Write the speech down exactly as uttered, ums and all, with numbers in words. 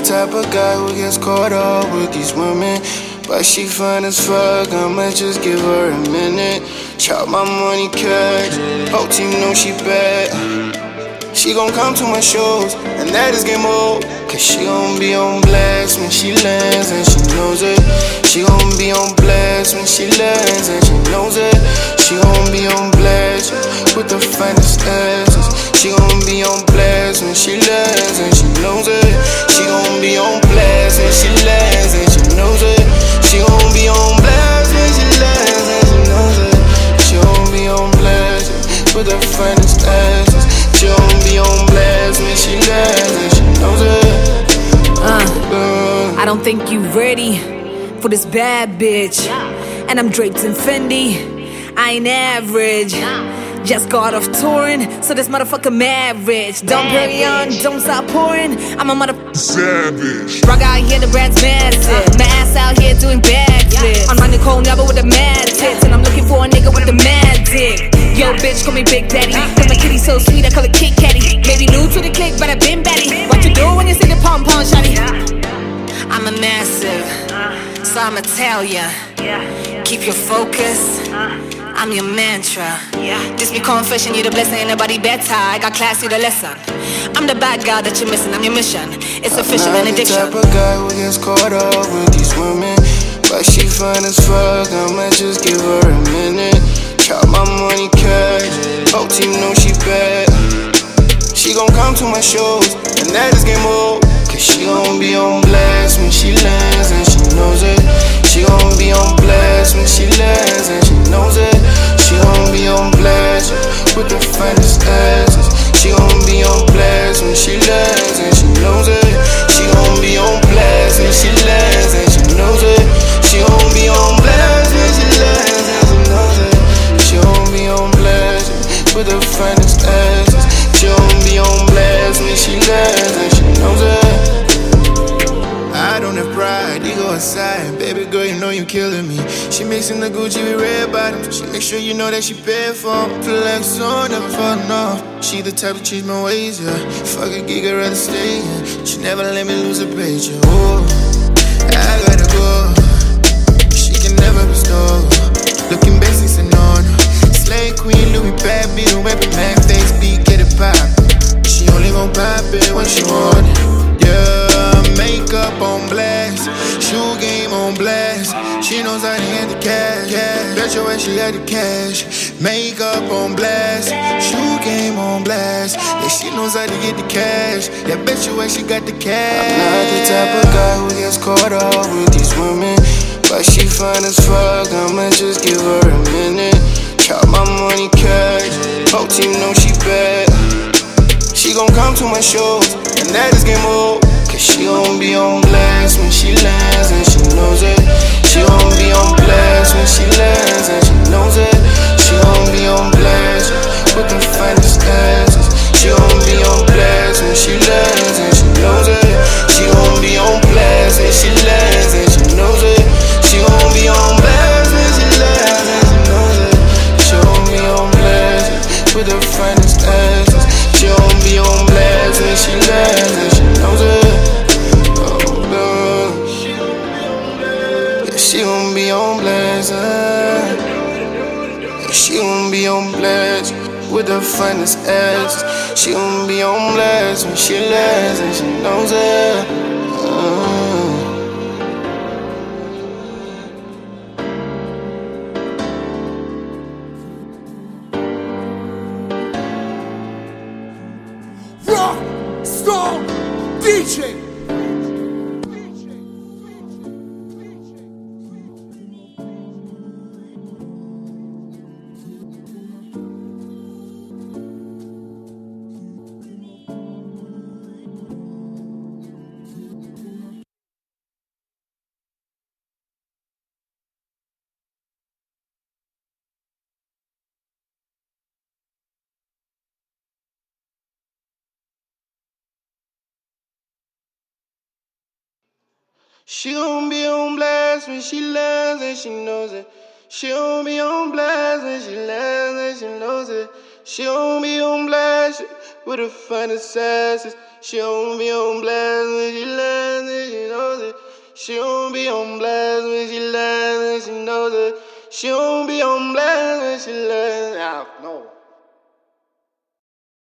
type of guy who gets caught up with these women, but she fine as fuck, I'ma just give her a minute. Chop my money cash, whole team know she bad. She gon' come to my shows, and that is game over. Cause she gon' be on blast when she lands, and she knows it. She gon' be on blast when she lands, and she knows it. She gon' be on blast with the finest asses. She gon' be on blast when she lands, and she knows it. She gon' be on blast when she lands, and she knows it. She gon' be on blast when she lands, and she knows it. She gon' be on blast with the finest asses. She gon' be on blast when she lands, and she knows it. Uh, I don't think you ready for this bad bitch. And I'm draped in Fendi. I ain't average. Just got off touring, so this motherfucker marriage. Don't carry on, don't stop pouring. I'm a motherfucker savage. Rock out here, the brand's massive. My ass out here doing backflips. I'm running cold never with the mad tits, and I'm looking for a nigga with the mad dick. Yo, bitch, call me Big Daddy. Cause my kitty so sweet, I call it Kit Katty. Maybe new to the click, but I've been batty. What you do when you see the pom pom shawty? I'm a massive, so I'ma tell ya. Keep your focus. I'm your mantra. This be confession, you the blessing, ain't nobody better. I got class, you the lesson. I'm the bad guy that you're missing, I'm your mission. It's official, an addiction. I'm not the type of guy who gets caught up with these women, but she fine as fuck, I'ma just give her a minute. Chop my money cash, whole team know she bad. She gon' come to my shows, and that is game over. Cause she gon' be on blast when she lands, and she knows it. She gon' be on blast when she lands, and she knows it. She gon' be on blast with the finest asses. She gon' be on blast when she lands, and she knows it. She gon' be on blast when she lands, and she knows it. She gon' be on blast when she lands, and she knows it. She gon' be on blast with the finest asses. She gon' be on blast when she lands, and she knows it. I don't have pride, ego aside. Baby girl, you know you killing me. She mixing the Gucci with red bottoms. She make sure you know that she paid for them. Flex on, never falling off. She the type to change my ways, yeah. Fuck a gig, I'd rather stay, yeah. She never let me lose a page, yeah. Oh, I gotta go. She can never be stolen. Looking basic and on. Slay queen, Louis bad beat, weapon man face beat, get it pop. She only gon' pop it when she want it. Yeah, makeup on blast, shoe game on blast. She knows how to get the cash, yeah. Bet your way she got the cash. Makeup on blast, shoe game on blast. Yeah, she knows how to get the cash. Yeah, bet your way she got the cash. I'm not the type of guy who gets caught up with these women, but she fine as fuck, I'ma just give her a minute. Chop my money cash, whole team know she bad. She gon' come to my shows, and that is game over. Cause she gon' be on blast when she lands, and she knows it. She gon' be on blast when she lands, and she knows it. She gon' be on blast with the finest asses. She gon' be on blast when she lands, and she knows it. She gon' be on blast when she lands, and she knows it. She gon' be on blast when she lands, and she knows it. She gon' be on blast with the finest asses. She gon' be on blast when she lands, and she knows it. Oh, God. Yeah, she gon' be on blast. Uh. Yeah, she gon' be on blast with the finest asses. She gon' be on blast when she lands, and she knows it. Uh. Star D J. She gon' be on blast when she lands, and she knows it. She gon' be on blast when she lands, and she knows it. She gon' be on blast with the finest asses. She gon' be on blast when she lands. She don't be on blast when she laughs and she knows it. She don't be on blast when she laughs. I don't know.